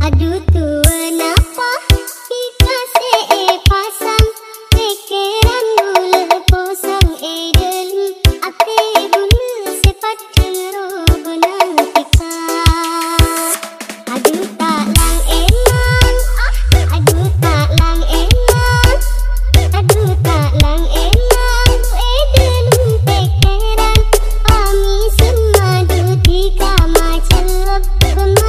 Aduh tua napa kita pasang pikiran gula posang deli ate gula sepat benang kita. Aduh tak lang elang, aduh tak lang elang, aduh tak lang elang deli pikiran kami semua duti kama celap.